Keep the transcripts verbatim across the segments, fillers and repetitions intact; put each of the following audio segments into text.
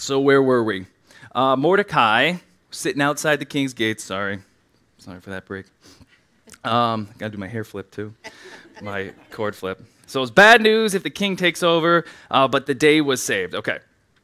So where were we? Uh, Mordecai, sitting outside the king's gates. Sorry. Sorry for that break. Um, got to do my hair flip, too. My cord flip. So it's bad news if the king takes over, uh, but the day was saved. Okay.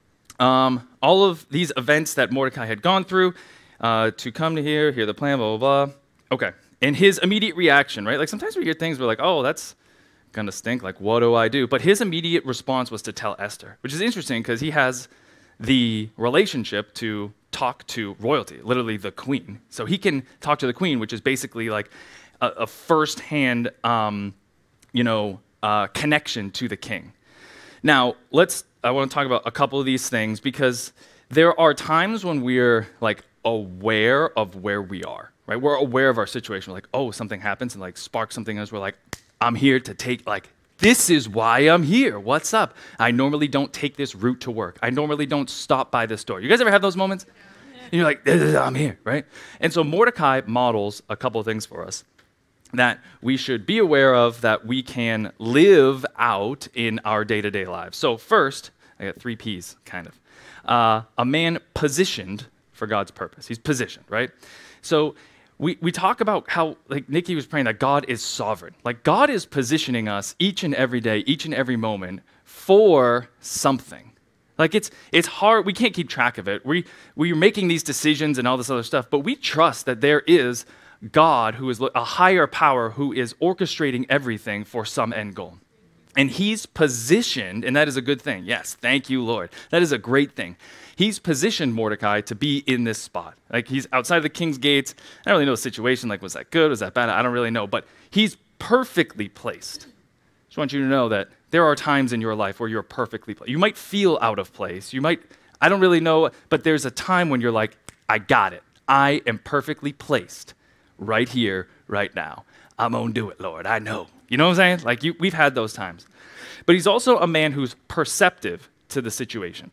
Um, all of these events that Mordecai had gone through uh, to come to here, hear the plan, blah, blah, blah. Okay. And his immediate reaction, right? Like sometimes we hear things where like, oh, that's going to stink. Like, what do I do? But his immediate response was to tell Esther, which is interesting because he has the relationship to talk to royalty, literally the queen. So he can talk to the queen, which is basically like a, a first-hand, um, you know, uh, connection to the king. Now, let's, I want to talk about a couple of these things because there are times when we're like aware of where we are, right? We're aware of our situation. We're like, oh, something happens and like sparks something else. We're like, I'm here to take like, this is why I'm here. What's up? I normally don't take this route to work. I normally don't stop by this store. You guys ever have those moments? And you're like, I'm here, right? And so Mordecai models a couple of things for us that we should be aware of that we can live out in our day-to-day lives. So first, I got three P's, kind of. Uh, a man positioned for God's purpose. He's positioned, right? So we, we talk about how, like Nikki was praying, that God is sovereign. Like God is positioning us each and every day, each and every moment for something. Like it's it's hard, we can't keep track of it. We, we're making these decisions and all this other stuff, but we trust that there is God who is a higher power who is orchestrating everything for some end goal. And he's positioned, and that is a good thing. Yes, thank you, Lord. That is a great thing. He's positioned Mordecai to be in this spot. Like he's outside the king's gates. I don't really know the situation. Like, was that good? Was that bad? I don't really know. But he's perfectly placed. Just want you to know that there are times in your life where you're perfectly placed. You might feel out of place. You might, I don't really know, but there's a time when you're like, I got it. I am perfectly placed right here, right now. I'm going to do it, Lord. I know. You know what I'm saying? Like, you, we've had those times. But he's also a man who's perceptive to the situation.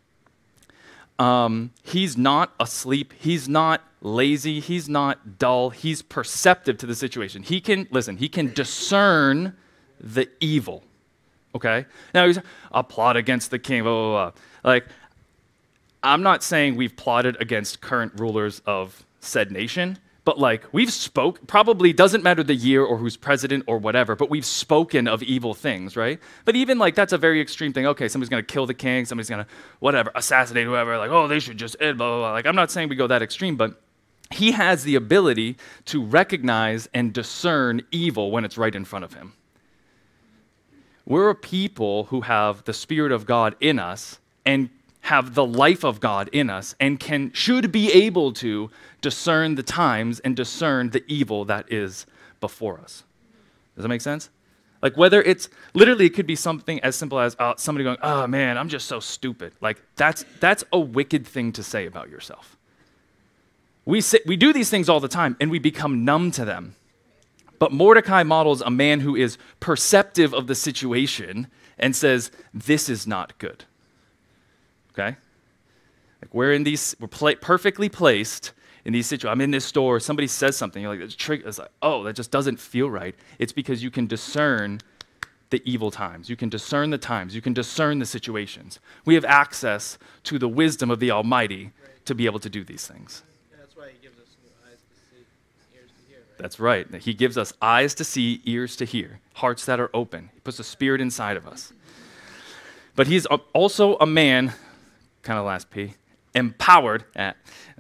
Um, he's not asleep. He's not lazy. He's not dull. He's perceptive to the situation. He can, listen, he can discern the evil, okay? Now, he's a plot against the king, blah, blah, blah. Like, I'm not saying we've plotted against current rulers of said nation, but like we've spoke, probably doesn't matter the year or who's president or whatever, but we've spoken of evil things, right? But even like that's a very extreme thing. Okay, somebody's gonna kill the king, somebody's gonna whatever, assassinate whoever, like, oh, they should just end, blah, blah, blah. Like I'm not saying we go that extreme, but he has the ability to recognize and discern evil when it's right in front of him. We're a people who have the Spirit of God in us and have the life of God in us and can should be able to discern the times and discern the evil that is before us. Does that make sense? Like whether it's, literally it could be something as simple as uh, somebody going, oh man, I'm just so stupid. Like that's that's a wicked thing to say about yourself. We sit, we do these things all the time and we become numb to them. But Mordecai models a man who is perceptive of the situation and says, this is not good. Okay? Like we're in these, we're pla- perfectly placed in these situations. I'm in this store, somebody says something, you're like, it's, trig- it's like, oh, that just doesn't feel right. It's because you can discern the evil times. You can discern the times. You can discern the situations. We have access to the wisdom of the Almighty right. to be able to do these things. Yeah, that's why he gives us eyes to see, ears to hear, right? That's right. He gives us eyes to see, ears to hear, hearts that are open. He puts a spirit inside of us. But he's also a man, kind of last P, empowered, eh,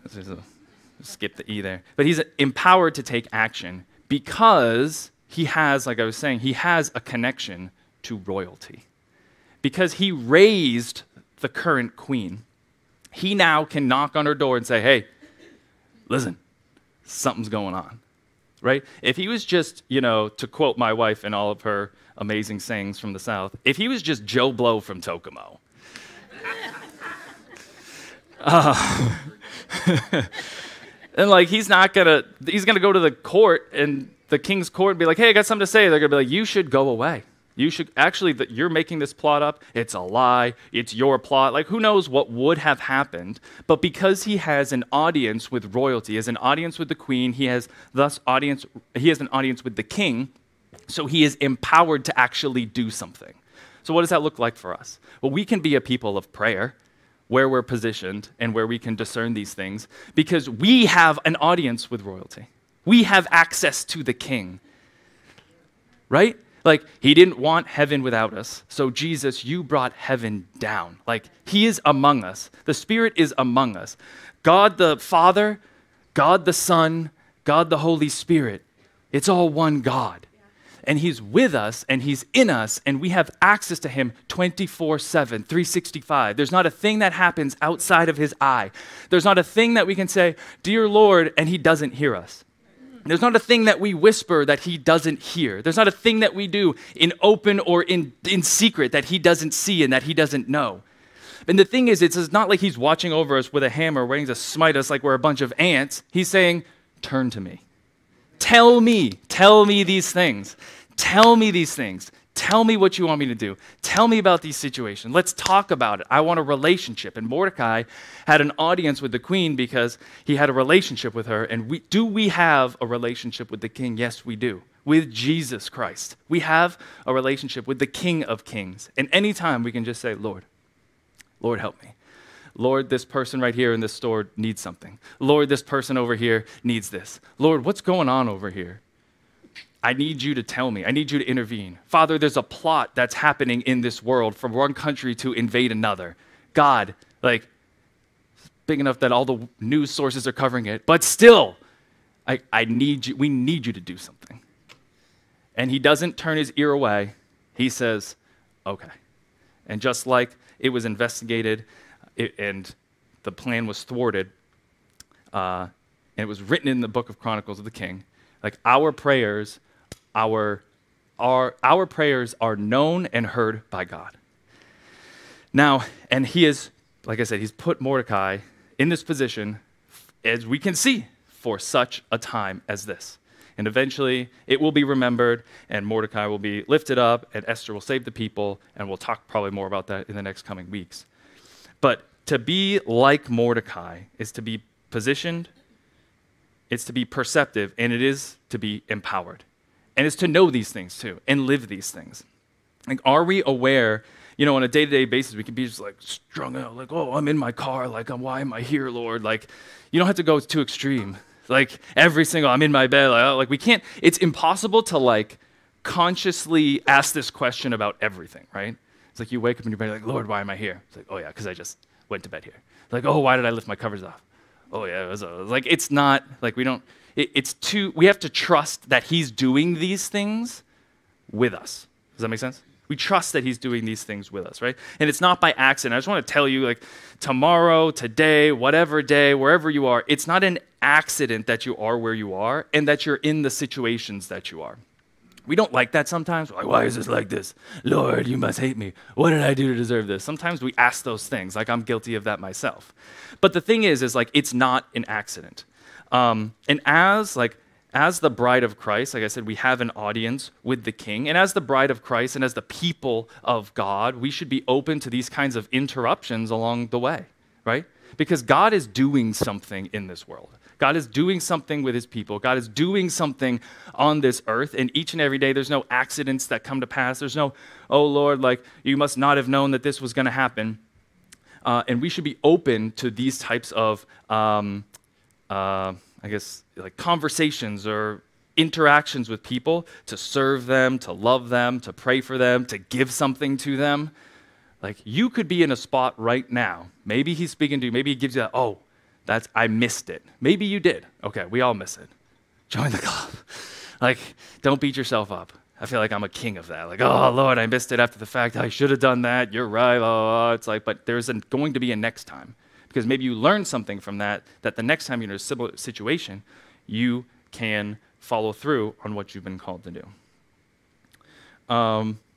skip the E there, but he's empowered to take action because he has, like I was saying, he has a connection to royalty. Because he raised the current queen, he now can knock on her door and say, hey, listen, something's going on, right? If he was just, you know, to quote my wife in all of her amazing sayings from the South, if he was just Joe Blow from Tokomo, Uh, and like he's not gonna, he's gonna go to the court and the king's court and be like, hey, I got something to say. They're gonna be like, you should go away. You should, actually, the, you're making this plot up. It's a lie. It's your plot. Like who knows what would have happened. But because he has an audience with royalty, he has an audience with the queen, he has thus audience, he has an audience with the king, so he is empowered to actually do something. So what does that look like for us? Well, we can be a people of prayer. where we're positioned and where we can discern these things because we have an audience with royalty. We have access to the king, right? Like, he didn't want heaven without us. So, Jesus, you brought heaven down. Like, he is among us. The Spirit is among us. God the Father, God the Son, God the Holy Spirit. It's all one God. And he's with us, and he's in us, and we have access to him twenty-four seven, three sixty-five. There's not a thing that happens outside of his eye. There's not a thing that we can say, "Dear Lord," and he doesn't hear us. There's not a thing that we whisper that he doesn't hear. There's not a thing that we do in open or in, in secret that he doesn't see and that he doesn't know. And the thing is, it's not like he's watching over us with a hammer waiting to smite us like we're a bunch of ants. He's saying, turn to me. Tell me. Tell me these things. Tell me these things. Tell me what you want me to do. Tell me about these situations. Let's talk about it. I want a relationship. And Mordecai had an audience with the queen because he had a relationship with her. And we, do we have a relationship with the king? Yes, we do. With Jesus Christ. We have a relationship with the King of Kings. And anytime we can just say, Lord, Lord, help me. Lord, this person right here in this store needs something. Lord, this person over here needs this. Lord, what's going on over here? I need you to tell me. I need you to intervene. Father, there's a plot that's happening in this world from one country to invade another. God, like, big enough that all the news sources are covering it, but still, I, I need you, we need you to do something. And he doesn't turn his ear away. He says, okay. And just like it was investigated it, and the plan was thwarted, uh, and it was written in the book of Chronicles of the King, like our prayers Our, our, our prayers are known and heard by God. Now, and he is, like I said, he's put Mordecai in this position, as we can see, for such a time as this. And eventually, it will be remembered, and Mordecai will be lifted up, and Esther will save the people, and we'll talk probably more about that in the next coming weeks. But to be like Mordecai is to be positioned, it's to be perceptive, and it is to be empowered. And it's to know these things too, and live these things. Like, are we aware, you know, on a day-to-day basis, we can be just like strung out, like, oh, I'm in my car, like, why am I here, Lord? Like, you don't have to go too extreme. Like, every single, I'm in my bed, like, oh, like we can't, it's impossible to like consciously ask this question about everything, right? It's like you wake up in your bed, like, Lord, why am I here? It's like, oh yeah, because I just went to bed here. Like, oh, why did I lift my covers off? Oh yeah, it was, a, it was like, it's not, like we don't, It's too, we have to trust that he's doing these things with us. Does that make sense? We trust that he's doing these things with us, right? And it's not by accident. I just want to tell you, like, tomorrow, today, whatever day, wherever you are, it's not an accident that you are where you are and that you're in the situations that you are. We don't like that sometimes. We're like, why is this like this? Lord, you must hate me. What did I do to deserve this? Sometimes we ask those things. Like, I'm guilty of that myself. But the thing is, is like, it's not an accident. Um, and as like as the bride of Christ, like I said, we have an audience with the King. And as the bride of Christ and as the people of God, we should be open to these kinds of interruptions along the way, right? Because God is doing something in this world. God is doing something with his people. God is doing something on this earth. And each and every day, there's no accidents that come to pass. There's no, oh, Lord, like, you must not have known that this was going to happen. Uh, and we should be open to these types of um, Uh, I guess, like conversations or interactions with people, to serve them, to love them, to pray for them, to give something to them. Like, you could be in a spot right now. Maybe he's speaking to you. Maybe he gives you that, oh, that's, I missed it. Maybe you did. Okay, we all miss it. Join the club. Like, don't beat yourself up. I feel like I'm a king of that. Like, oh, Lord, I missed it after the fact. I should have done that. You're right. Oh, it's like, but there's an, going to be a next time. Because maybe you learn something from that, that the next time you're in a similar situation, you can follow through on what you've been called to do. Um,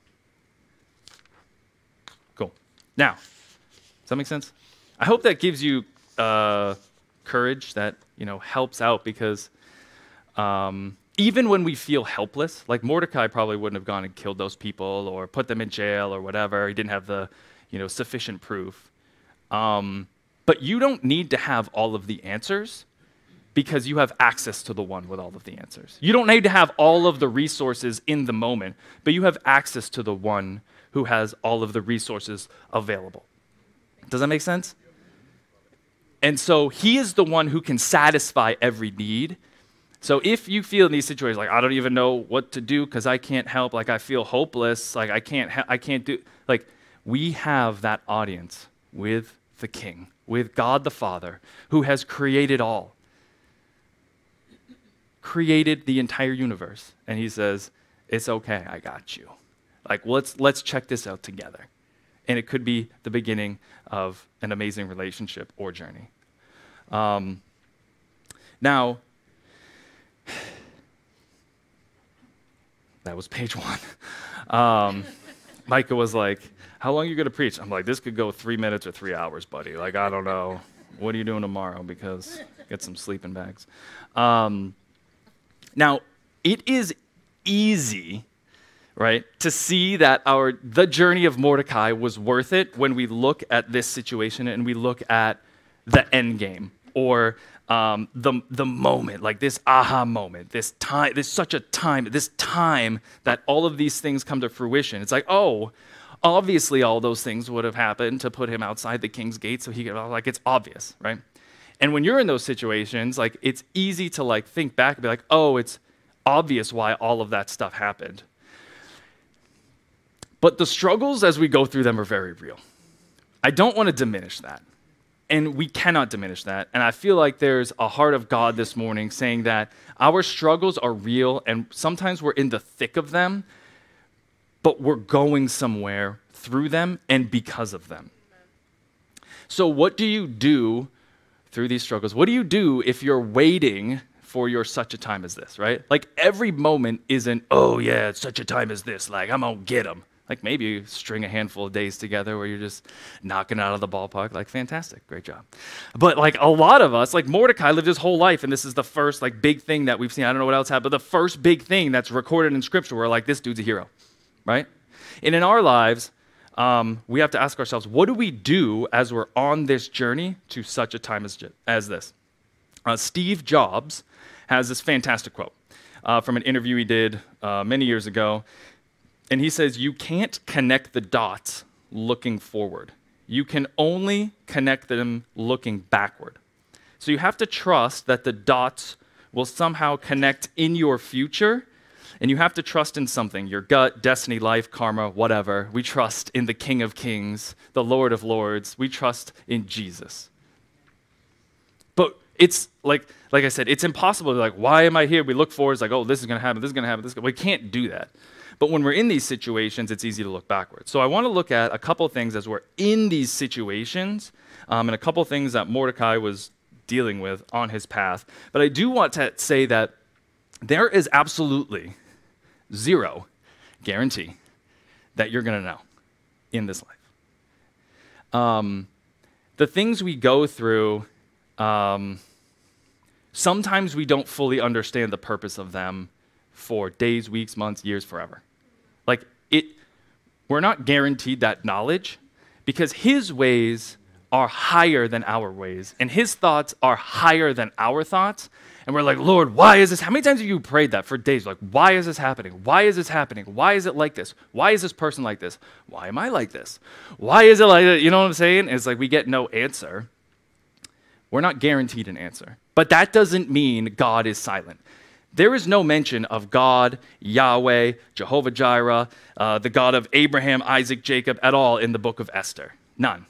cool. Now, does that make sense? I hope that gives you uh, courage, that, you know, helps out, because um, even when we feel helpless, like Mordecai probably wouldn't have gone and killed those people or put them in jail or whatever. He didn't have the, you know, sufficient proof. Um, but you don't need to have all of the answers, because you have access to the one with all of the answers. You don't need to have all of the resources in the moment, but you have access to the one who has all of the resources available. Does that make sense? And so he is the one who can satisfy every need. So if you feel in these situations like, I don't even know what to do because I can't help, like I feel hopeless, like I can't, ha- I can't do, like we have that audience with the King, with God the Father, who has created all, created the entire universe. And he says, it's okay, I got you. Like let's let's check this out together. And it could be the beginning of an amazing relationship or journey. Um, now, that was page one. Um, Micah was like, how long are you going to preach? I'm like, this could go three minutes or three hours, buddy. Like, I don't know. What are you doing tomorrow? Because get some sleeping bags. Um, now, it is easy, right, to see that our the journey of Mordecai was worth it when we look at this situation and we look at the end game or um, the the moment, like this aha moment, this time, this such a time, this time that all of these things come to fruition. It's like, oh, obviously all those things would have happened to put him outside the king's gate, so he could, like, it's obvious, right? And when you're in those situations, like, it's easy to like think back and be like, oh, it's obvious why all of that stuff happened. But the struggles as we go through them are very real. I don't want to diminish that. And we cannot diminish that. And I feel like there's a heart of God this morning saying that our struggles are real and sometimes we're in the thick of them, but we're going somewhere through them and because of them. So what do you do through these struggles? What do you do if you're waiting for your such a time as this, right? Like every moment isn't, oh yeah, it's such a time as this, like I'm gonna get them. Like maybe you string a handful of days together where you're just knocking out of the ballpark, like fantastic, great job. But like a lot of us, like Mordecai lived his whole life and this is the first like big thing that we've seen. I don't know what else happened, but the first big thing that's recorded in scripture where like this dude's a hero, right? And in our lives, um, we have to ask ourselves, what do we do as we're on this journey to such a time as, as this? Uh, Steve Jobs has this fantastic quote uh, from an interview he did uh, many years ago. And he says, you can't connect the dots looking forward. You can only connect them looking backward. So you have to trust that the dots will somehow connect in your future. And you have to trust in something, your gut, destiny, life, karma, whatever. We trust in the King of Kings, the Lord of Lords. We trust in Jesus. But it's like, like I said, it's impossible to like, why am I here? We look forward, it's like, oh, this is going to happen, this is going to happen, this is gonna... We can't do that. But when we're in these situations, it's easy to look backwards. So I want to look at a couple things as we're in these situations um, and a couple things that Mordecai was dealing with on his path. But I do want to say that there is absolutely zero guarantee that you're going to know in this life. Um, the things we go through, um, sometimes we don't fully understand the purpose of them for days, weeks, months, years, forever. Like it, we're not guaranteed that knowledge because his ways are higher than our ways and his thoughts are higher than our thoughts. And we're like, Lord, why is this? How many times have you prayed that for days? Like, why is this happening? Why is this happening? Why is it like this? Why is this person like this? Why am I like this? Why is it like that? You know what I'm saying? It's like we get no answer. We're not guaranteed an answer. But that doesn't mean God is silent. There is no mention of God, Yahweh, Jehovah Jireh, uh, the God of Abraham, Isaac, Jacob at all in the book of Esther. None.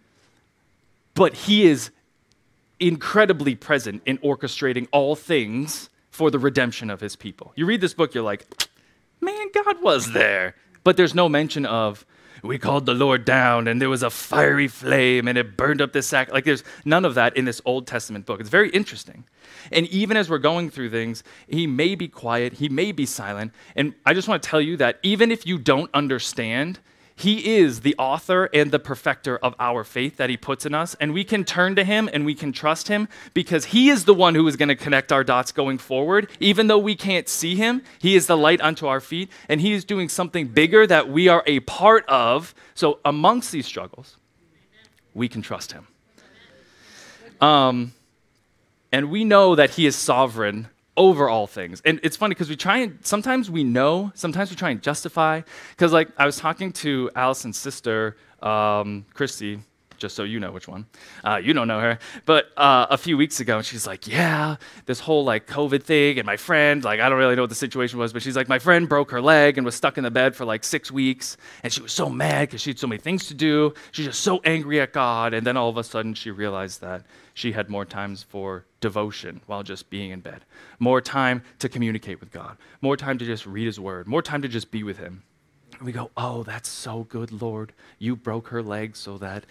But he is incredibly present in orchestrating all things for the redemption of his people. You read this book, you're like, man, God was there. But there's no mention of, we called the Lord down and there was a fiery flame and it burned up the sack. Like there's none of that in this Old Testament book. It's very interesting. And even as we're going through things, he may be quiet, he may be silent. And I just want to tell you that even if you don't understand, he is the author and the perfecter of our faith that he puts in us. And we can turn to him and we can trust him because he is the one who is going to connect our dots going forward. Even though we can't see him, he is the light unto our feet. And he is doing something bigger that we are a part of. So amongst these struggles, we can trust him. Um, and we know that he is sovereign over all things. And it's funny because we try and, sometimes we know, sometimes we try and justify. Because like I was talking to Allison's sister, um, Christy, just so you know which one. Uh, you don't know her. But uh, a few weeks ago, she's like, yeah, this whole like COVID thing, and my friend, like, I don't really know what the situation was, but she's like, my friend broke her leg and was stuck in the bed for like six weeks, and she was so mad because she had so many things to do. She's just so angry at God, and then all of a sudden she realized that she had more times for devotion while just being in bed, more time to communicate with God, more time to just read his word, more time to just be with him. And we go, oh, that's so good, Lord. You broke her leg so that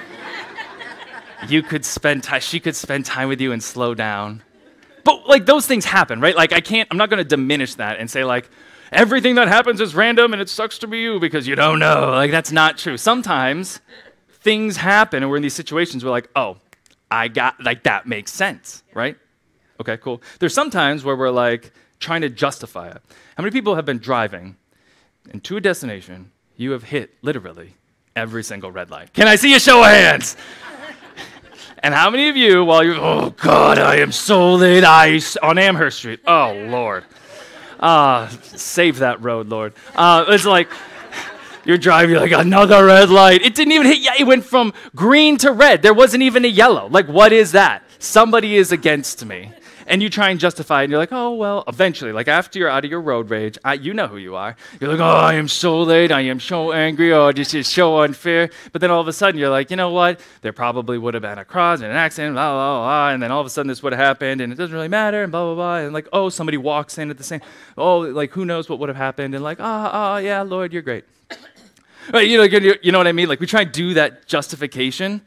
you could spend time, she could spend time with you and slow down. But like those things happen, right? Like I can't, I'm not going to diminish that and say like, everything that happens is random and it sucks to be you because you don't know. Like that's not true. Sometimes things happen and we're in these situations where like, oh, I got, like that makes sense, right? Okay, cool. There's sometimes where we're like trying to justify it. How many people have been driving and to a destination, you have hit literally every single red light? Can I see a show of hands? And how many of you, while you're, oh God, I am so late, ice on Amherst Street. Oh Lord, uh, save that road, Lord. Uh, it's like you're driving, you're like another red light. It didn't even hit. Yeah, it went from green to red. There wasn't even a yellow. Like what is that? Somebody is against me. And you try and justify it, and you're like, oh, well, eventually, like after you're out of your road rage, I, you know who you are. You're like, oh, I am so late, I am so angry, oh, this is so unfair. But then all of a sudden, you're like, you know what? There probably would have been a cross and an accident, blah, blah, blah, and then all of a sudden this would have happened, and it doesn't really matter, and blah, blah, blah. And like, oh, somebody walks in at the same, oh, like who knows what would have happened, and like, ah, oh, oh, yeah, Lord, you're great. Right, you know, you know what I mean? Like we try and do that justification.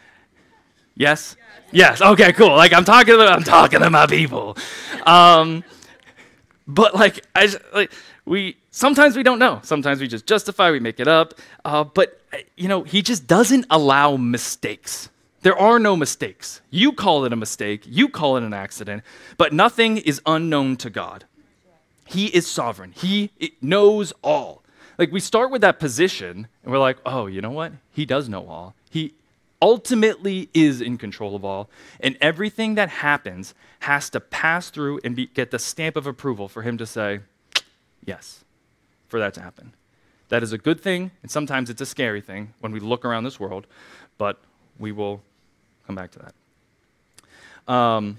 Yes? Yes. Okay. Cool. Like I'm talking to I'm talking to my people, um, but like I just, like we sometimes we don't know. Sometimes we just justify. We make it up. Uh, but you know, he just doesn't allow mistakes. There are no mistakes. You call it a mistake. You call it an accident. But nothing is unknown to God. He is sovereign. He knows all. Like we start with that position, and we're like, oh, you know what? He does know all. He ultimately is in control of all, and everything that happens has to pass through and be, get the stamp of approval for him to say, yes, for that to happen. That is a good thing, and sometimes it's a scary thing when we look around this world, but we will come back to that. Um,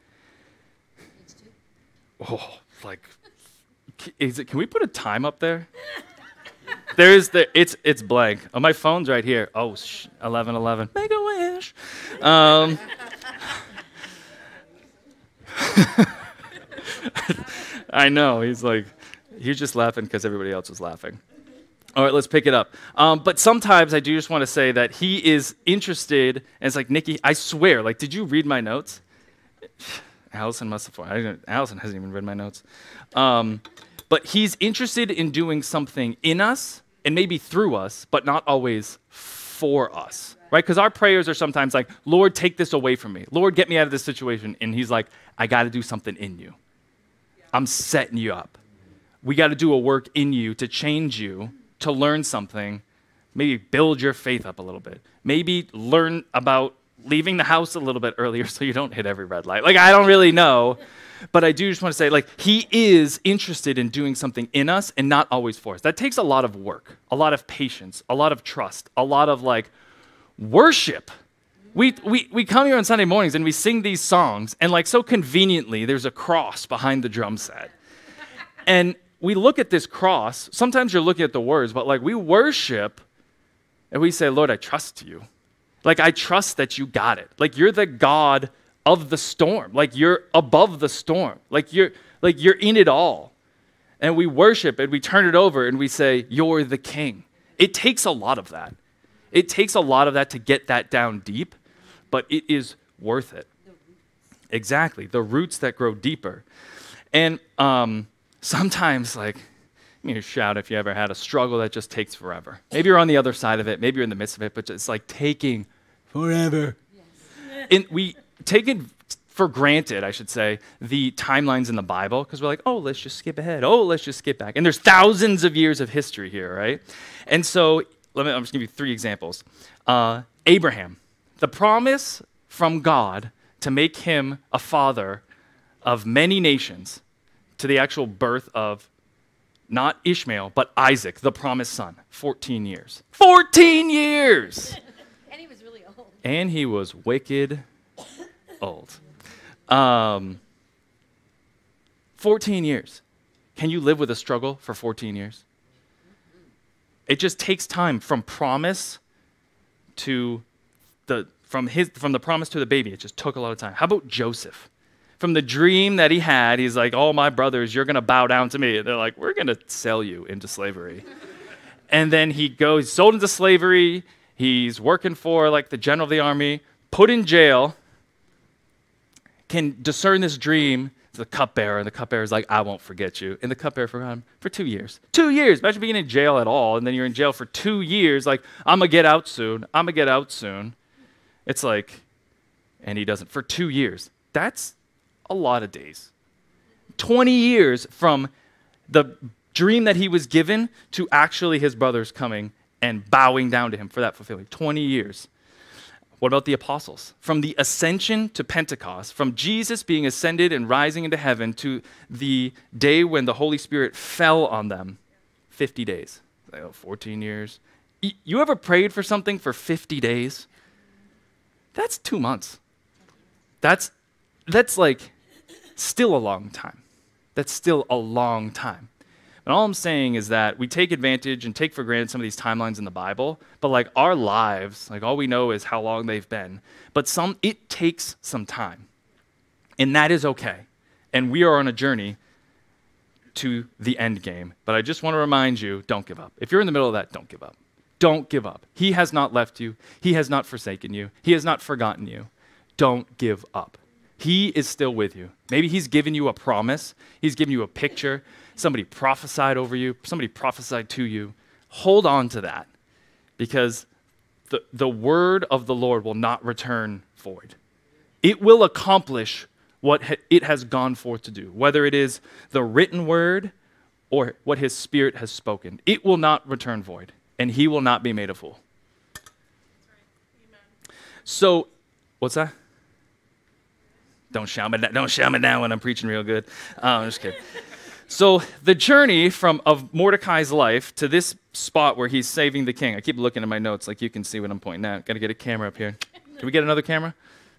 oh, like, is it, can we put a time up there? There is the it's it's blank. Oh, my phone's right here. Oh, sh- eleven eleven. Make a wish. Um, I know he's like he's just laughing because everybody else was laughing. All right, let's pick it up. Um, but sometimes I do just want to say that he is interested, and it's like Nikki. I swear, like, did you read my notes? Allison must have. I didn't, Allison hasn't even read my notes. Um, But he's interested in doing something in us and maybe through us, but not always for us, right? Because our prayers are sometimes like, Lord, take this away from me. Lord, get me out of this situation. And he's like, I got to do something in you. I'm setting you up. We got to do a work in you to change you, to learn something, maybe build your faith up a little bit. Maybe learn about leaving the house a little bit earlier so you don't hit every red light. Like, I don't really know. But I do just want to say, like, he is interested in doing something in us and not always for us. That takes a lot of work, a lot of patience, a lot of trust, a lot of, like, worship. We, we, we come here on Sunday mornings and we sing these songs, and, like, so conveniently, there's a cross behind the drum set. And we look at this cross. Sometimes you're looking at the words, but, like, we worship, and we say, Lord, I trust you. Like, I trust that you got it. Like, you're the God of the storm. Like you're above the storm. Like you're like you're in it all. And we worship and we turn it over and we say, you're the king. It takes a lot of that. It takes a lot of that to get that down deep, but it is worth it. Exactly. The roots that grow deeper. And um, sometimes, like, you know, shout if you ever had a struggle that just takes forever. Maybe you're on the other side of it. Maybe you're in the midst of it, but it's like taking forever. Yes. And we take it for granted, I should say, the timelines in the Bible, because we're like, oh, let's just skip ahead. Oh, let's just skip back. And there's thousands of years of history here, right? And so let me, I'm just going to give you three examples. Uh, Abraham, the promise from God to make him a father of many nations, to the actual birth of not Ishmael, but Isaac, the promised son, fourteen years. fourteen years! And he was really And he was wicked old. Um, fourteen years. Can you live with a struggle for fourteen years? It just takes time from promise to the from his from the promise to the baby. It just took a lot of time. How about Joseph? From the dream that he had, he's like, "Oh, my brothers, you're going to bow down to me." And they're like, "We're going to sell you into slavery." And then he goes sold into slavery. He's working for like the general of the army, put in jail, can discern this dream. It's the cupbearer, and the cupbearer is like, "I won't forget you." And the cupbearer forgot him for two years. Two years. Imagine being in jail at all, and then you're in jail for two years. Like, I'm going to get out soon. I'm going to get out soon. It's like, and he doesn't. For two years. That's a lot of days. twenty years from the dream that he was given to actually his brothers coming and bowing down to him for that fulfilling. twenty years. What about the apostles? From the ascension to Pentecost, from Jesus being ascended and rising into heaven to the day when the Holy Spirit fell on them, fifty days. Like, oh, fourteen years. Y- you ever prayed for something for fifty days? That's two months. That's, that's like still a long time. That's still a long time. And all I'm saying is that we take advantage and take for granted some of these timelines in the Bible, but like our lives, like all we know is how long they've been. But some, it takes some time. And that is okay. And we are on a journey to the end game. But I just want to remind you, don't give up. If you're in the middle of that, don't give up. Don't give up. He has not left you. He has not forsaken you. He has not forgotten you. Don't give up. He is still with you. Maybe he's given you a promise. He's given you a picture. Somebody prophesied over you. Somebody prophesied to you. Hold on to that, because the, the word of the Lord will not return void. It will accomplish what ha- it has gone forth to do, whether it is the written word or what his Spirit has spoken. It will not return void, and he will not be made a fool. So, what's that? Don't shout me down, don't shout me down when I'm preaching real good. Uh, I'm just kidding. So the journey from of Mordecai's life to this spot where he's saving the king. I keep looking at my notes like you can see what I'm pointing at. Got to get a camera up here. Can we get another camera?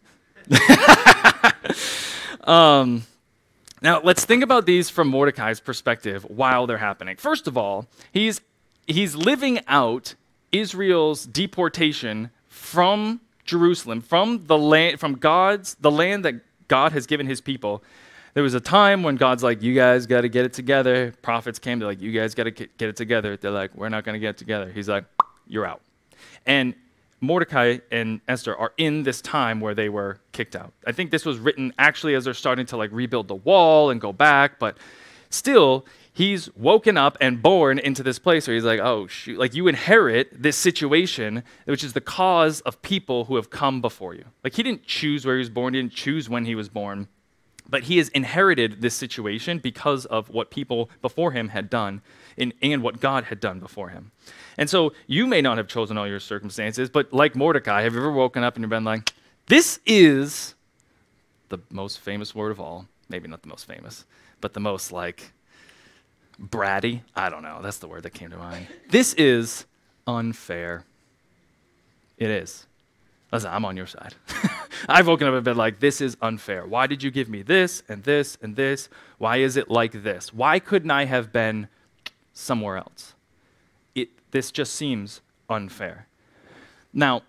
um, now let's think about these from Mordecai's perspective while they're happening. First of all, he's he's living out Israel's deportation from Jerusalem, from the land, from God's the land that God has given his people. There was a time when God's like, you guys got to get it together. Prophets came, they're like, you guys got to get it together. They're like, we're not going to get it together. He's like, you're out. And Mordecai and Esther are in this time where they were kicked out. I think this was written actually as they're starting to like rebuild the wall and go back, but still, he's woken up and born into this place where he's like, oh, shoot. Like you inherit this situation, which is the cause of people who have come before you. Like he didn't choose where he was born, he didn't choose when he was born. But he has inherited this situation because of what people before him had done and, and what God had done before him. And so you may not have chosen all your circumstances, but like Mordecai, have you ever woken up and you've been like, this is the most famous word of all. Maybe not the most famous, but the most like bratty. I don't know. That's the word that came to mind. This is unfair. It is. Listen, I'm on your side. I've woken up and been like, this is unfair. Why did you give me this and this and this? Why is it like this? Why couldn't I have been somewhere else? It, this just seems unfair. Now,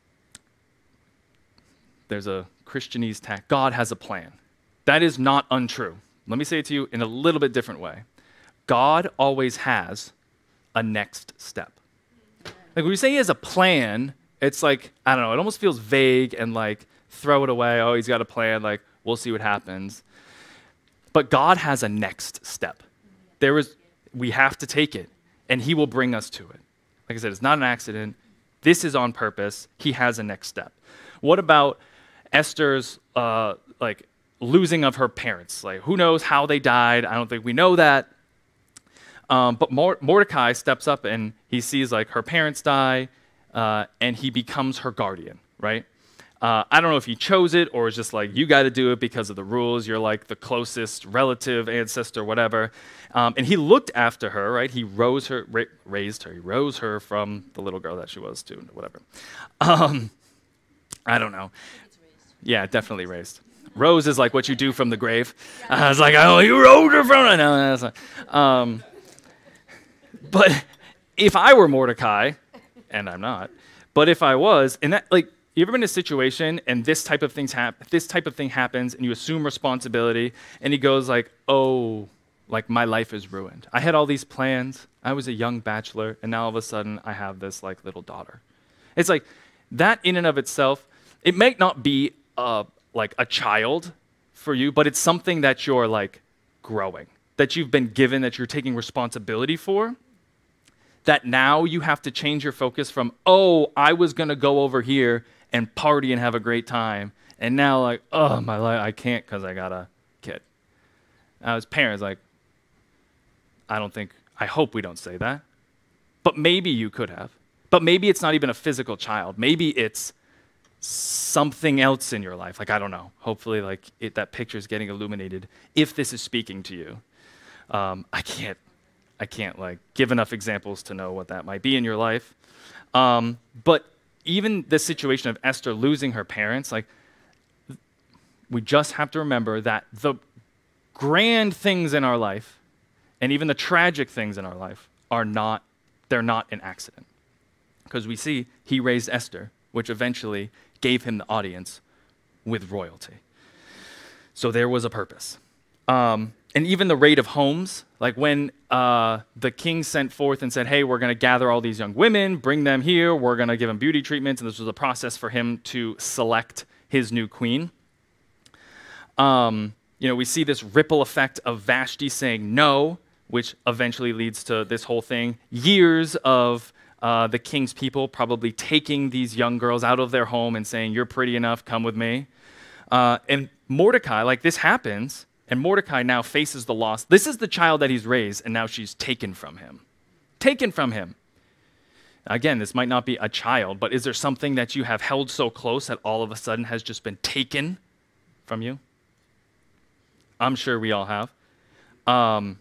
there's a Christianese tack. God has a plan. That is not untrue. Let me say it to you in a little bit different way. God always has a next step. Like when we say he has a plan, it's like, I don't know, it almost feels vague and like, throw it away. Oh, he's got a plan. Like, we'll see what happens. But God has a next step. There is, we have to take it, and he will bring us to it. Like I said, it's not an accident. This is on purpose. He has a next step. What about Esther's, uh, like, losing of her parents? Like, who knows how they died? I don't think we know that. Um, but Mor- Mordecai steps up, and he sees, like, her parents die, uh, and he becomes her guardian, right? Uh, I don't know if he chose it or is just like, you got to do it because of the rules. You're like the closest relative, ancestor, whatever. Um, and he looked after her, right? He rose her, ra- raised her. He rose her from the little girl that she was to, whatever. Um, I don't know. Yeah, definitely raised. Rose is like what you do from the grave. I was like, oh, you rose her from. No, no, that's not. Um, but if I were Mordecai, and I'm not, but if I was, and that, like, you ever been in a situation and this type of things hap- this type of thing happens, and you assume responsibility, and he goes like, oh, like my life is ruined. I had all these plans. I was a young bachelor, and now all of a sudden I have this like little daughter. It's like that in and of itself. It may not be uh, like a child for you, but it's something that you're like growing, that you've been given, that you're taking responsibility for, that now you have to change your focus from, oh, I was going to go over here and party and have a great time, and now like, oh, my life, I can't because I got a kid. Now, as parents, like, I don't think, I hope we don't say that, but maybe you could have. But maybe it's not even a physical child. Maybe it's something else in your life. Like, I don't know. Hopefully, like, it, that picture is getting illuminated if this is speaking to you. Um, I can't, I can't, like, give enough examples to know what that might be in your life. Um, but even the situation of Esther losing her parents, like, we just have to remember that the grand things in our life and even the tragic things in our life are not, they're not an accident. Because we see he raised Esther, which eventually gave him the audience with royalty. So there was a purpose. Um, and even the raid of homes, like when uh, the king sent forth and said, hey, we're going to gather all these young women, bring them here, we're going to give them beauty treatments, and this was a process for him to select his new queen. Um, you know, we see this ripple effect of Vashti saying no, which eventually leads to this whole thing. Years of Uh, the king's people probably taking these young girls out of their home and saying, you're pretty enough, come with me. Uh, and Mordecai, like this happens, and Mordecai now faces the loss. This is the child that he's raised, and now she's taken from him. Taken from him. Again, this might not be a child, but is there something that you have held so close that all of a sudden has just been taken from you? I'm sure we all have. Um,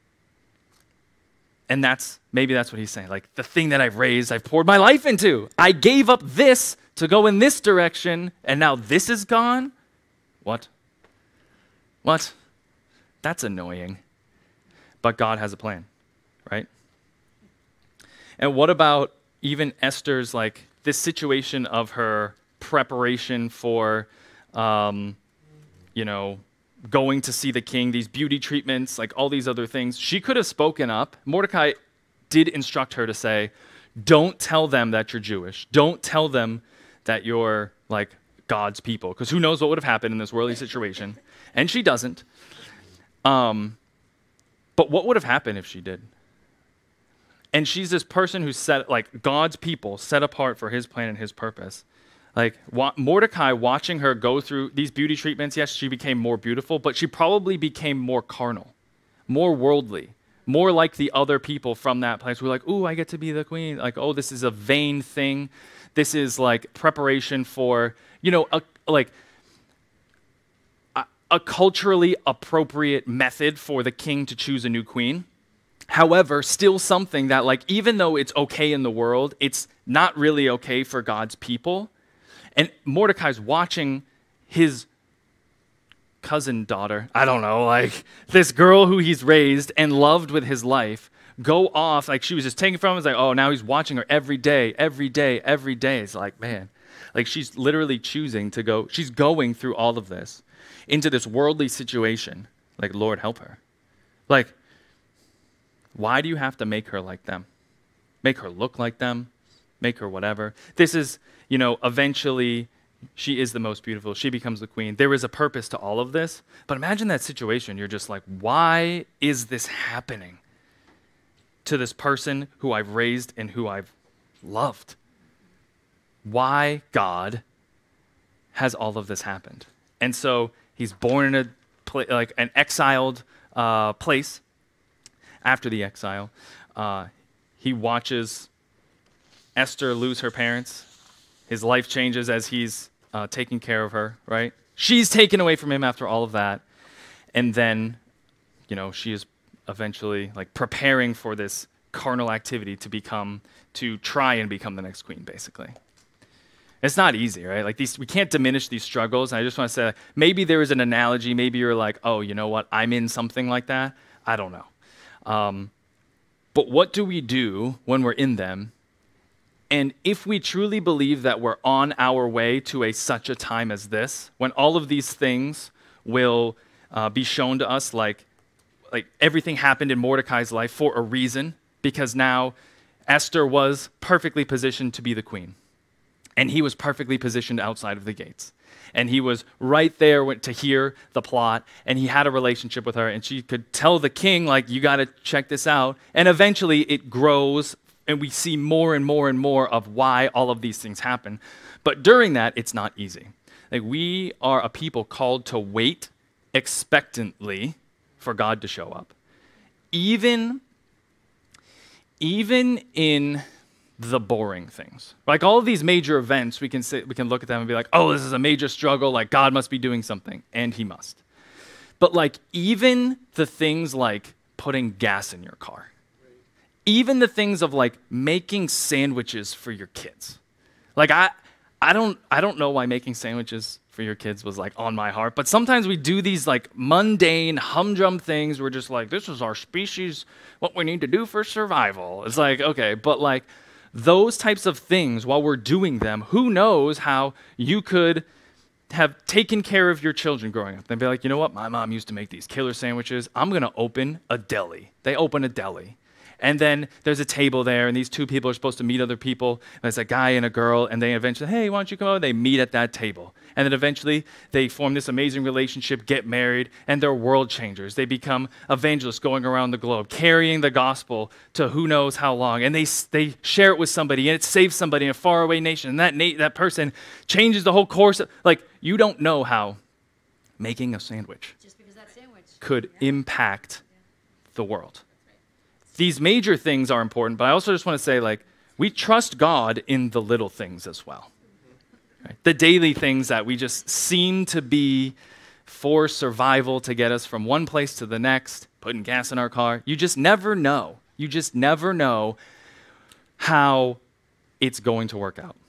And that's, maybe that's what he's saying. Like, the thing that I've raised, I've poured my life into. I gave up this to go in this direction, and now this is gone? What? What? That's annoying. But God has a plan, right? And what about even Esther's, like, this situation of her preparation for, um, you know, going to see the king, these beauty treatments, like all these other things. She could have spoken up. Mordecai did instruct her to say, don't tell them that you're Jewish. Don't tell them that you're like God's people, because who knows what would have happened in this worldly situation. And she doesn't. Um, but what would have happened if she did? And she's this person who's set, like God's people, set apart for his plan and his purpose. Like wa- Mordecai watching her go through these beauty treatments, yes, she became more beautiful, but she probably became more carnal, more worldly, more like the other people from that place who were like, ooh, I get to be the queen. Like, oh, this is a vain thing. This is like preparation for, you know, a, like a, a culturally appropriate method for the king to choose a new queen. However, still something that, like, even though it's okay in the world, it's not really okay for God's people. And Mordecai's watching his cousin daughter, I don't know, like this girl who he's raised and loved with his life, go off, like she was just taken from him. It's like, oh, now he's watching her every day, every day, every day. It's like, man, like she's literally choosing to go, she's going through all of this into this worldly situation. Like, Lord, help her. Like, why do you have to make her like them? Make her look like them? Make her whatever. This is, you know, eventually she is the most beautiful. She becomes the queen. There is a purpose to all of this. But imagine that situation. You're just like, why is this happening to this person who I've raised and who I've loved? Why, God, has all of this happened? And so he's born in a pla- like an exiled uh, place. After the exile, uh, he watches Esther lose her parents. His life changes as he's uh, taking care of her, right? She's taken away from him after all of that. And then, you know, she is eventually like preparing for this carnal activity to become, to try and become the next queen, basically. It's not easy, right? Like these, we can't diminish these struggles. And I just want to say, maybe there is an analogy. Maybe you're like, oh, you know what? I'm in something like that. I don't know. Um, but what do we do when we're in them? And if we truly believe that we're on our way to a such a time as this, when all of these things will uh, be shown to us, like, like everything happened in Mordecai's life for a reason, because now Esther was perfectly positioned to be the queen. And he was perfectly positioned outside of the gates. And he was right there to hear the plot, and he had a relationship with her, and she could tell the king, like, you got to check this out. And eventually it grows, and we see more and more and more of why all of these things happen. But during that, it's not easy. Like, we are a people called to wait expectantly for God to show up. Even, even in the boring things. Like all of these major events, we can say, we can look at them and be like, oh, this is a major struggle, like God must be doing something, and he must. But like even the things like putting gas in your car, even the things of like making sandwiches for your kids. Like I I don't I don't know why making sandwiches for your kids was like on my heart, but sometimes we do these like mundane humdrum things. We're just like, this is our species, what we need to do for survival. It's like, okay, but like those types of things, while we're doing them, who knows how you could have taken care of your children growing up. They'd be like, you know what? My mom used to make these killer sandwiches. I'm going to open a deli. They open a deli. And then there's a table there, and these two people are supposed to meet other people. There's a guy and a girl, and they eventually, hey, why don't you come over? They meet at that table. And then eventually, they form this amazing relationship, get married, and they're world changers. They become evangelists going around the globe, carrying the gospel to who knows how long. And they they share it with somebody, and it saves somebody in a faraway nation. And that, na- that person changes the whole course. Of, like, you don't know how making a sandwich, Just because that sandwich could yeah. impact yeah. the world. These major things are important, but I also just want to say, like, we trust God in the little things as well. Right? The daily things that we just seem to be for survival to get us from one place to the next, putting gas in our car. You just never know. You just never know how it's going to work out.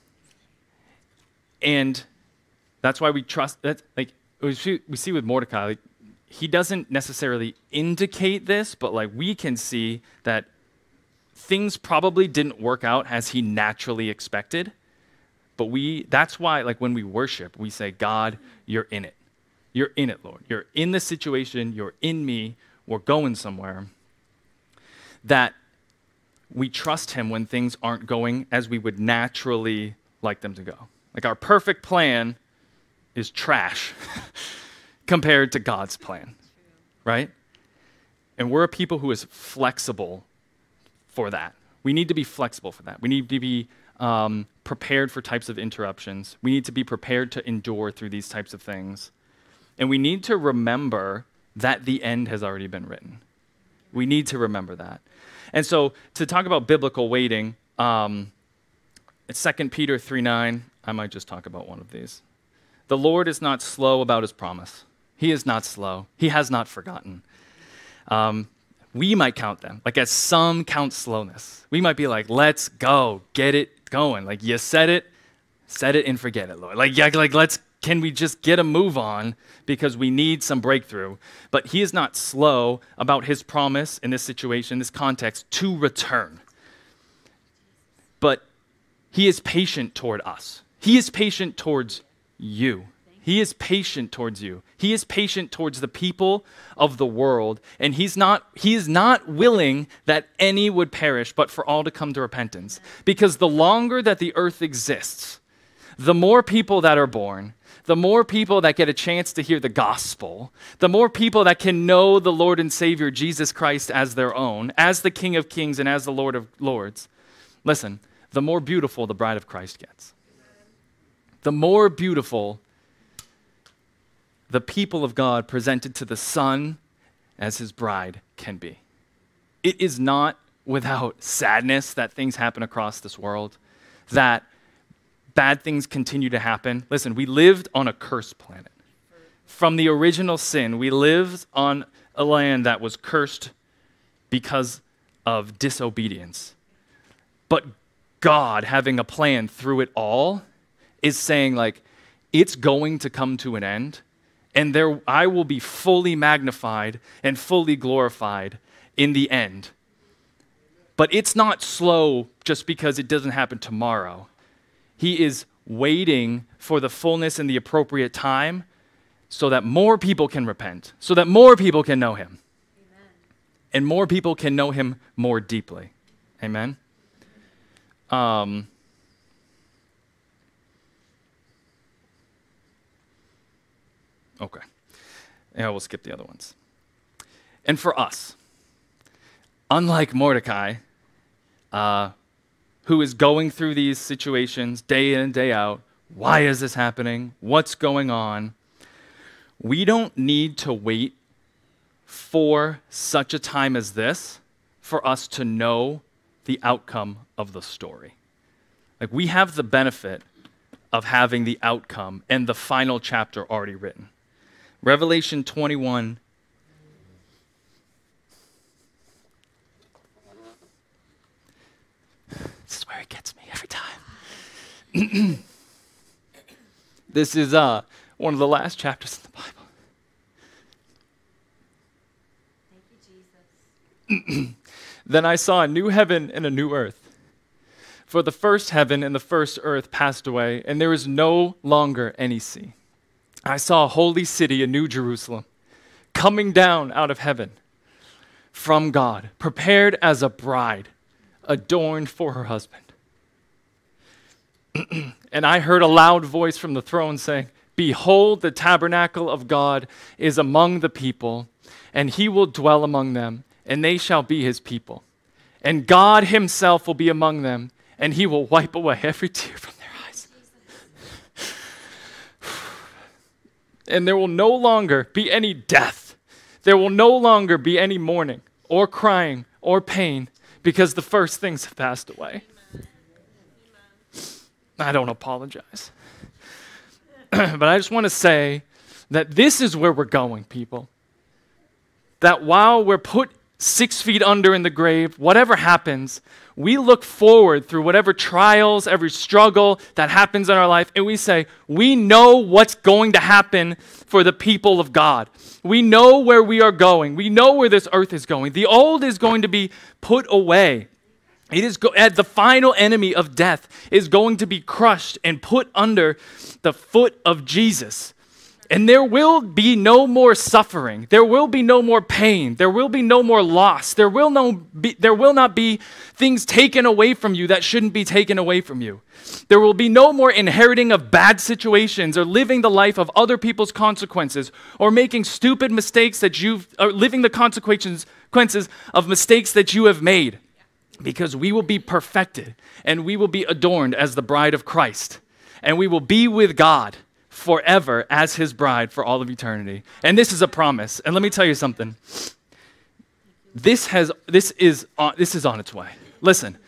And that's why we trust that, like, we see, we see with Mordecai, like, he doesn't necessarily indicate this, but like we can see that things probably didn't work out as he naturally expected. But we that's why like when we worship, we say, God, you're in it. You're in it, Lord. You're in the situation, you're in me, we're going somewhere. That we trust him when things aren't going as we would naturally like them to go. Like our perfect plan is trash. Compared to God's plan, right? And we're a people who is flexible for that. We need to be flexible for that. We need to be um, prepared for types of interruptions. We need to be prepared to endure through these types of things. And we need to remember that the end has already been written. We need to remember that. And so to talk about biblical waiting, um, it's Second Peter three nine. I might just talk about one of these. The Lord is not slow about his promise. He is not slow. He has not forgotten. Um, we might count them, like as some count slowness. We might be like, let's go, get it going. Like you said it, set it and forget it, Lord. Like, yeah, like let's, can we just get a move on because we need some breakthrough? But he is not slow about his promise in this situation, this context, to return. But he is patient toward us. He is patient towards you. He is patient towards you. He is patient towards the people of the world, and he's not, he is not willing that any would perish, but for all to come to repentance. Because the longer that the earth exists, the more people that are born, the more people that get a chance to hear the gospel, the more people that can know the Lord and Savior Jesus Christ as their own, as the King of Kings and as the Lord of Lords. Listen, the more beautiful the bride of Christ gets. The more beautiful the people of God presented to the Son as his bride can be. It is not without sadness that things happen across this world, that bad things continue to happen. Listen, we lived on a cursed planet. From the original sin, we lived on a land that was cursed because of disobedience. But God, having a plan through it all, is saying like, it's going to come to an end, and there I will be fully magnified and fully glorified in the end. But it's not slow just because it doesn't happen tomorrow. He is waiting for the fullness and the appropriate time so that more people can repent, so that more people can know him. Amen. And more people can know him more deeply. Amen? Um, okay. Yeah, we'll skip the other ones. And for us, unlike Mordecai, uh, who is going through these situations day in and day out, why is this happening? What's going on? We don't need to wait for such a time as this for us to know the outcome of the story. Like, we have the benefit of having the outcome and the final chapter already written. Revelation twenty-one. This is where it gets me every time. This is uh, one of the last chapters in the Bible. Thank you, Jesus. Then I saw a new heaven and a new earth. For the first heaven and the first earth passed away, and there is no longer any sea. I saw a holy city, a new Jerusalem, coming down out of heaven from God, prepared as a bride, adorned for her husband. And I heard a loud voice from the throne saying, "Behold, the tabernacle of God is among the people, and he will dwell among them, and they shall be his people. And God himself will be among them, and he will wipe away every tear from their eyes. And there will no longer be any death. There will no longer be any mourning or crying or pain, because the first things have passed away." I don't apologize. But I just want to say that this is where we're going, people. That while we're put six feet under in the grave, whatever happens, we look forward through whatever trials, every struggle that happens in our life, and we say, we know what's going to happen for the people of God. We know where we are going. We know where this earth is going. The old is going to be put away. It is go- the final enemy of death is going to be crushed and put under the foot of Jesus. And there will be no more suffering. There will be no more pain. There will be no more loss. There will, no be, there will not be things taken away from you that shouldn't be taken away from you. There will be no more inheriting of bad situations or living the life of other people's consequences or making stupid mistakes that you've, or living the consequences of mistakes that you have made. Because we will be perfected and we will be adorned as the bride of Christ. And we will be with God forever as his bride for all of eternity. And this is a promise. And let me tell you something. This has this is on, this is on its way. Listen.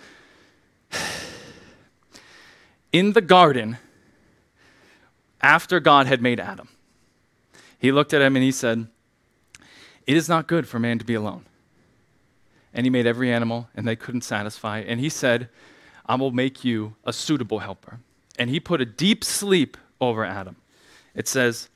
In the garden, after God had made Adam, he looked at him and he said, "It is not good for man to be alone." And he made every animal, and they couldn't satisfy. And he said, "I will make you a suitable helper." And he put a deep sleep over Adam. It says,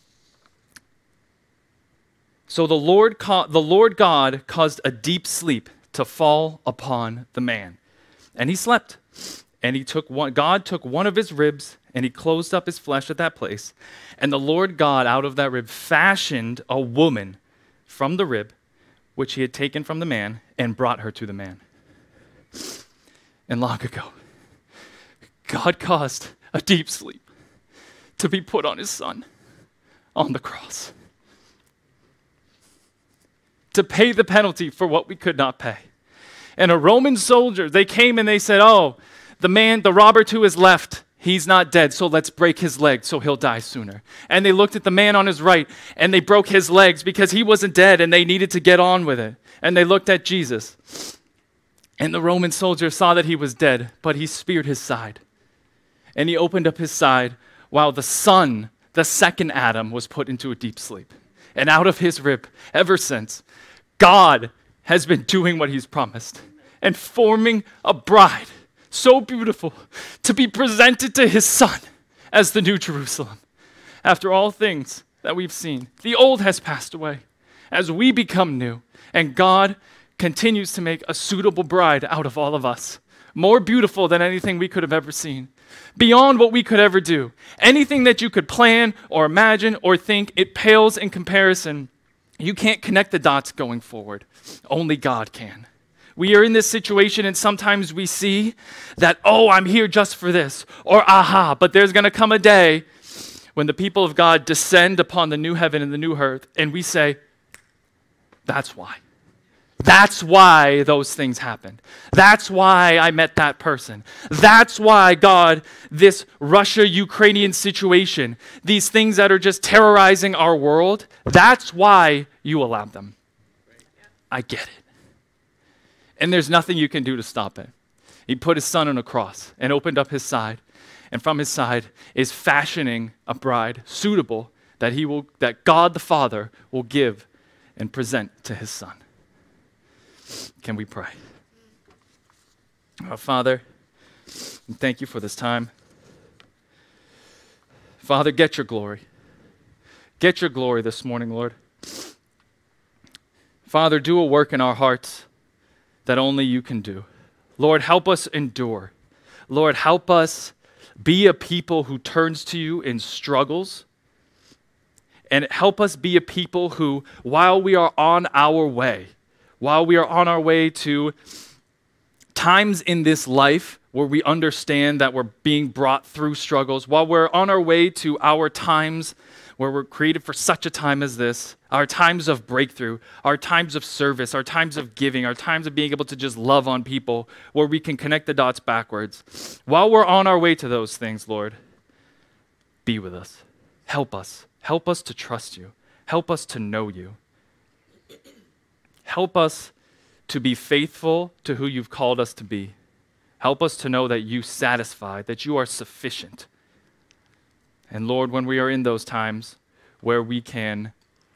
"So the Lord, ca- the Lord God caused a deep sleep to fall upon the man. And he slept. And he took one, God took one of his ribs, and he closed up his flesh at that place. And the Lord God, out of that rib, fashioned a woman from the rib, which he had taken from the man, and brought her to the man." And long ago, God caused a deep sleep to be put on his son on the cross, to pay the penalty for what we could not pay. And a Roman soldier, they came and they said, "Oh, the man, the robber to his left, he's not dead, so let's break his leg so he'll die sooner." And they looked at the man on his right, and they broke his legs because he wasn't dead, and they needed to get on with it. And they looked at Jesus. And the Roman soldier saw that he was dead, but he speared his side. And he opened up his side while the son, the second Adam, was put into a deep sleep. And out of his rib, ever since, God has been doing what he's promised and forming a bride so beautiful to be presented to his son as the New Jerusalem. After all things that we've seen, the old has passed away as we become new, and God continues to make a suitable bride out of all of us, more beautiful than anything we could have ever seen, beyond what we could ever do. Anything that you could plan or imagine or think, it pales in comparison. You can't connect the dots going forward. Only God can. We are in this situation, and sometimes we see that, oh, I'm here just for this, or aha, but there's going to come a day when the people of God descend upon the new heaven and the new earth, and we say, that's why. That's why those things happened. That's why I met that person. That's why, God, this Russia-Ukrainian situation, these things that are just terrorizing our world, that's why you allowed them. I get it. And there's nothing you can do to stop it. He put his son on a cross and opened up his side. And from his side is fashioning a bride suitable that he will, that God the Father will give and present to his son. Can we pray? Our Father, thank you for this time. Father, get your glory. Get your glory this morning, Lord. Father, do a work in our hearts that only you can do. Lord, help us endure. Lord, help us be a people who turns to you in struggles. And help us be a people who, while we are on our way, while we are on our way to times in this life where we understand that we're being brought through struggles, while we're on our way to our times where we're created for such a time as this, our times of breakthrough, our times of service, our times of giving, our times of being able to just love on people, where we can connect the dots backwards. While we're on our way to those things, Lord, be with us. Help us. Help us to trust you. Help us to know you. Help us to be faithful to who you've called us to be. Help us to know that you satisfy, that you are sufficient. And Lord, when we are in those times where we can,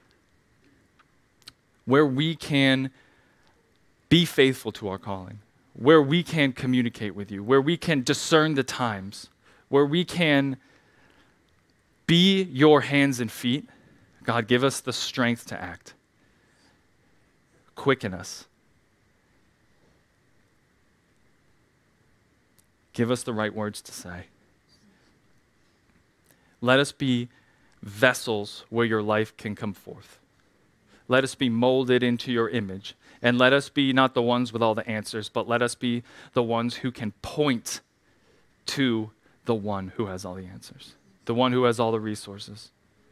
where we can be faithful to our calling, where we can communicate with you, where we can discern the times, where we can be your hands and feet, God, give us the strength to act. Quicken us. Give us the right words to say. Let us be vessels where your life can come forth. Let us be molded into your image. And let us be not the ones with all the answers, but let us be the ones who can point to the one who has all the answers, the one who has all the resources,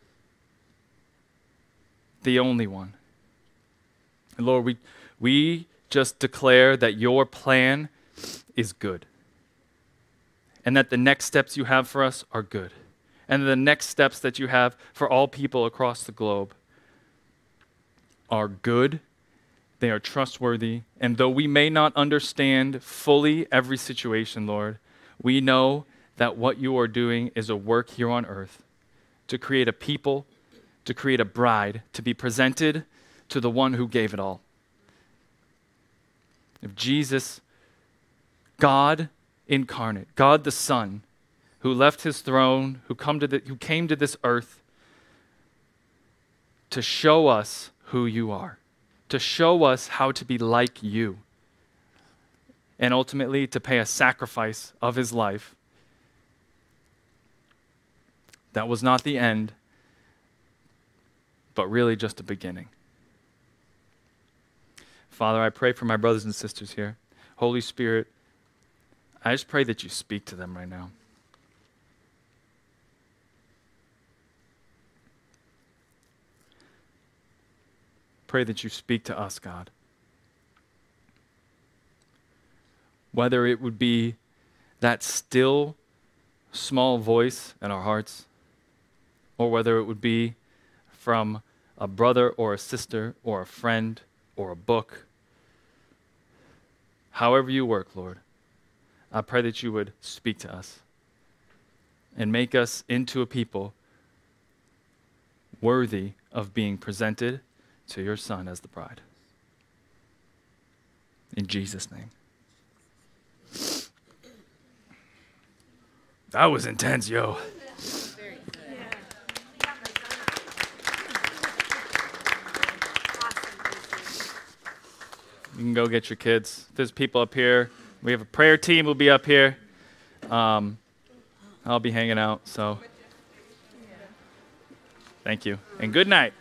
the only one. And Lord, we, we just declare that your plan is good, and that the next steps you have for us are good, and the next steps that you have for all people across the globe are good, they are trustworthy, and though we may not understand fully every situation, Lord, we know that what you are doing is a work here on earth to create a people, to create a bride, to be presented to the one who gave it all. If Jesus, God incarnate, God the Son, who left his throne, who, come to the, who came to this earth to show us who you are, to show us how to be like you, and ultimately to pay a sacrifice of his life. That was not the end, but really just a beginning. Father, I pray for my brothers and sisters here. Holy Spirit, I just pray that you speak to them right now. Pray that you speak to us, God. Whether it would be that still, small voice in our hearts, or whether it would be from a brother or a sister or a friend or a book. However you work, Lord, I pray that you would speak to us and make us into a people worthy of being presented to your Son as the bride. In Jesus' name. That was intense, yo. you can go get your kids. If there's people up here, we have a prayer team will be up here. Um, I'll be hanging out, so thank you, and good night.